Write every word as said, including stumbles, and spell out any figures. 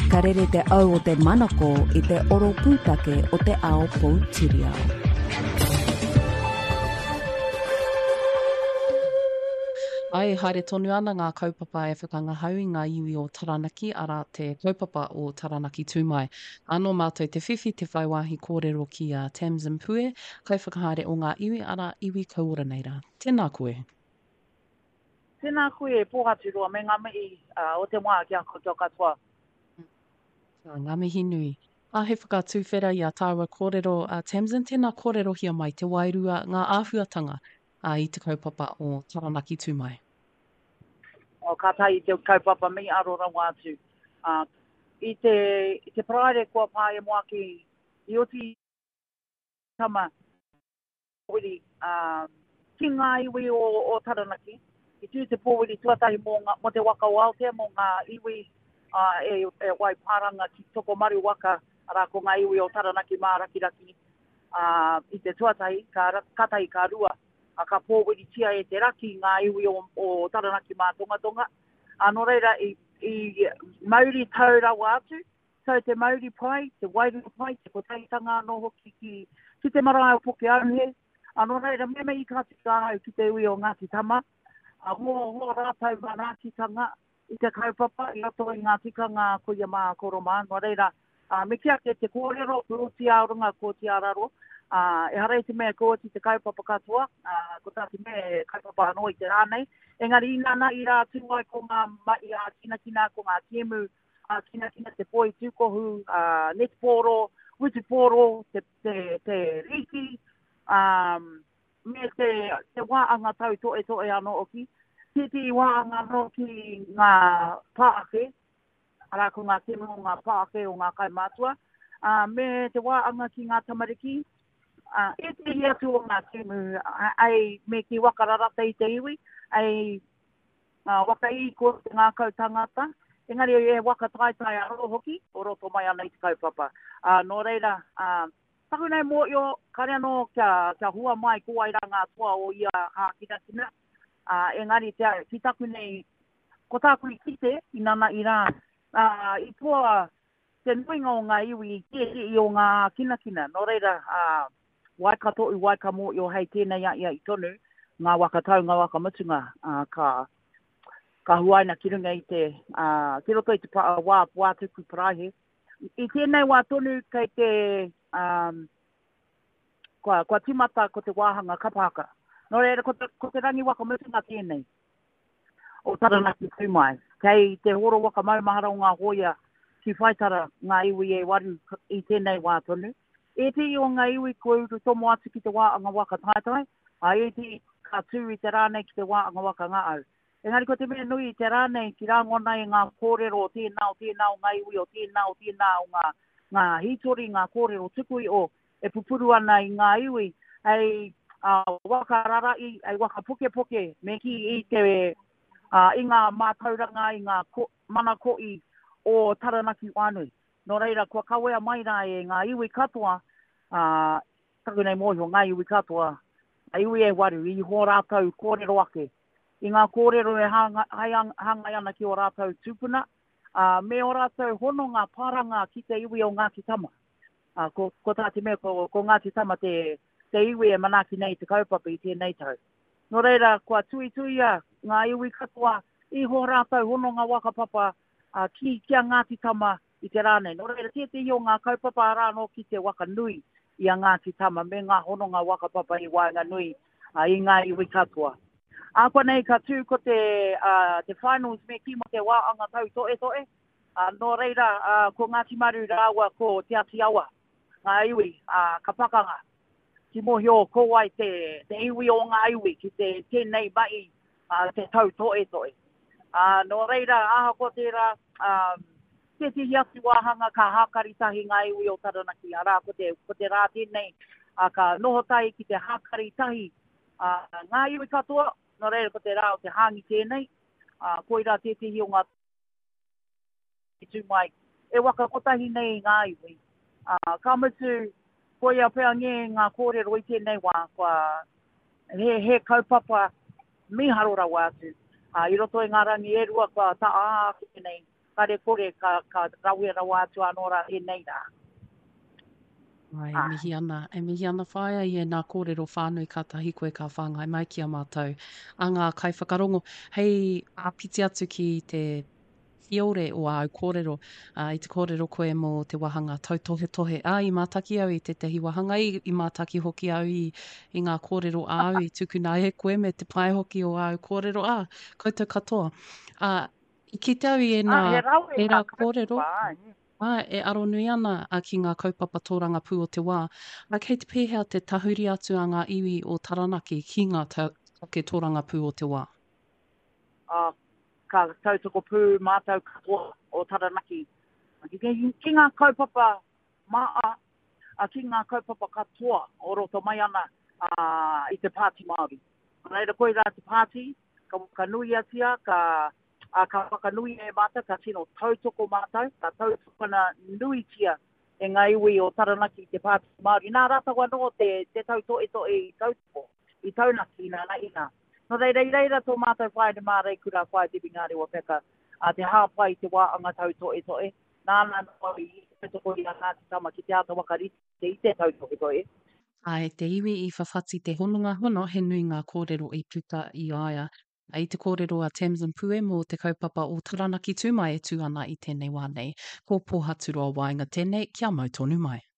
Ka rere te au o te manako i te oro pūtake o te ao Poutirau. Ai, haere tonu ana ngā kaupapa e whakangahau i ngā iwi o Taranaki, ara te kaupapa o Taranaki tūmai. Anō mātou te whiwhi te whaiwahi kōrero ki a Tamsin Pue, kai whakahaere o ngā iwi ara iwi kaura nei rā. Tēnā koe. Tēnā koe e pōhatu roa me ngā mihi uh, o te moa ki a koutou katoa. Ngā mihi nui. A he whakatūwhera i a tāua kōrero a uh, Tamsin, tēnā kōrero hia mai te wairua ngā āhuatanga uh, i te kaupapa o Taranaki tūmai. O ka tai te kaupapa mi aro rau atu. Uh, I te, i te praere kua pāe moa ki i oti tama wiri uh, ki ngā iwi o, o Taranaki. I tū te pōwiri tuatahi mō, ngā, mō te waka o Aotea mō ngā iwi uh, e, e wai pāranga ki toko maru waka ara ko ngā iwi o Taranaki mā rakiraki. Uh, I te tuatahi, ka katai ka rua. A ka pōwiri tia e te raki ngā iwi o, o Taranaki mā tonga tonga. Anō reira i, i Mauri taurau atu, so te Mauri pai, te Wairua pai, te kotaitanga anō hoki ki, ki te marae o Poke Auhe. Anō reira me me i ka tika hau ki te iwi o Ngāti Tama. A mō mō rātau mā Ngātitanga i te kaupapa, i ato i ngā tika ngā kuia mā koroma. Anō reira, uh, me kia ke te kōrero, kōti aurunga, kōti araro. Uh, e harei te mea kōti te kaupapa katoa, uh, ko tāti mea kaupapa anō i te rānei. Engari inana i rā tūai ko ngā mai a kina kina, ko ngā kiemu, uh, kina kina te poi tūkohu, uh, netporo, wituporo, te, te, te riki, um, me te, te wāanga tau toe toe anō oki. Titi wāanga anō ki ngā pāake, ara ko ngā kiemu o ngā pāake o ngā kaimātua, uh, me te wāanga ki ngā tamariki. Uh, e te hi atu o ngā tēmu, ai me ki wakararata i te iwi, ai uh, waka i ko te ngā kautangata, engari e waka taitai aro hoki, o roto mai ana i te kaupapa. Uh, nō reira, uh, taku nei mō io, kare anō kia, kia hua mai kua i ranga tua o ia hā kina kina, uh, engari te, ki taku nei, ko tāku i kite, i nana i rā, uh, i tua te nuinga o ngā iwi, i te i o ngā kina kina, nō reira, uh, wai ka to'i, wai ka mō i o hei tēnei a ia i tonu, ngā waka tau, ngā waka mutunga, uh, ka, ka huaina ki runga i te, uh, ki roto i te pa, wā puatuku prahe. I tēnei wā tonu kei te, um, kua, kua timata ko te wāhanga kapaka. Nō reira, ko te, ko te rangi waka mutunga tēnei, o Taranaki tūmai. Kei te horo waka maumahara o ngā hoia ki whaitara ngā iwi e waru i tēnei wā tonu. E te i o ngā iwi ko uru tomo atu ki te wāanga waka taitai, a e te ka tū i te rānei ki te wāanga waka ngā au. Engari ko te mea nui i te rānei ki rāngona i ngā kōrero o tēnā o tēnā o ngā iwi o tēnā o tēnā o ngā, ngā hitori, ngā kōrero tukui o e pupuru ana i ngā iwi, ai uh, waka rarai, ai waka poke poke, me ki i te uh, i ngā mātauranga, i ngā ko, mana koi o Taranaki wānui. Nō reira, kua kawea mai rā e ngā iwi katoa, uh, taku nei mōhio, ngā iwi katoa, a iwi e waru, i ho rātau kōrero ake. I ngā kōrero e hanga, hangai ana ki o rātau tūpuna, uh, me o rātau hono ngā pāranga ki te iwi o Ngāti Tama. Uh, ko, ko tāti mea, ko, ko Ngāti Tama te, te iwi e manaki nei te kaupapa i tēnei tau. Nō reira, kua tui tuia ngā iwi katoa, i ho rātau hono ngā wakapapa uh, ki kia Ngāti Tama, i te rānei. Nō reira, te te o ngā kaupapa rāno ki te waka nui i a Ngāti Tama, me ngā hono ngā wakapapa i wāinga nui uh, i ngā iwi katoa. A kua nei ka tū ko te, uh, te finals me ki mo te wāanga tau toe toe. Uh, nō reira, uh, ko Ngāti Maru rāua ko te ati awa, ngā iwi, uh, ka pakanga. Ki mohio ko wai te, te iwi o ngā iwi ki te tēnei mai uh, te tau toe toe. Uh, nō reira, aha ko te rā, um, te te hiatu wāhanga ka hākaritahi ngā iwi o Taranaki. Arā, ko te, ko te rā tēnei, uh, ka nohotai ki te hākaritahi uh, ngā iwi katoa. Nō reira, ko te rā o te hāngi tēnei. Uh, ko i rā te te hi o ngā tūmai. E waka kotahi nei ngā iwi. Uh, ka mutu, ko ia pēr ngē ngā kōrero i tēnei wā, kua he, he kaupapa miharo rau atu. Uh, I roto i ngā rangi e rua kua ta ā tēnei. kare kore ka, ka rawe rawa atu anora e nei rā. Ai, e Ah. mihi ana, e mihi ana whaia i e nā kōrero whānui ka tahi koe ka whāngai mai ki a mātou. A ngā kai whakarongo, hei āpiti atu ki te hiore o au kōrero, uh, i te kōrero koe mō te wahanga tautohe tohe. A, i mātaki au i te tehi wahanga, i, i mātaki hoki au i, i ngā kōrero au, i tukuna e koe me te pai hoki o au kōrero. A, koutou katoa. Uh, I ki te au i e nā, Ah, he rawe e ka rā kōrero, kaupapa, ai. Ah, e aro nui ana a ki ngā kaupapa tōranga pū o te wā. A kei te pēhea te tahuri atu a ngā iwi o Taranaki ki ngā ta, ke tōranga pū o te wā. Uh, ka tautoko pū mātou katoa o Taranaki. Ki, ki, ki ngā kaupapa maa, a ki ngā kaupapa katoa o roto mai ana uh, i te pāti Māori. Reira koe rā te pāti, ka, ka nui atia, ka, uh, ka whakanui e mātou, ka tino tautoko mātou, ka tautoko na nui tia e ngā iwi o Taranaki i te pāti Māori. Nā rātawa no te, te tauto e to e tautoko, i taunaki nā na ina. No reira, i reira tō mātou whae ni mā rei kura whae te bingare wa peka, a te hāpai te wā anga tauto e to e. Nā nā nō i te toko i a ngāti tama ki te ata wakari te i te tauto e to e. Ai, te iwi i whawhati te hononga hono, he nui ngā kōrero i puta i aia. I te kōrero a Tamsin Pue mō te kaupapa o Taranaki tūmai e tū ana i tēnei wānei. Ko pōhatu roa wainga tēnei, kia mau tonu mai.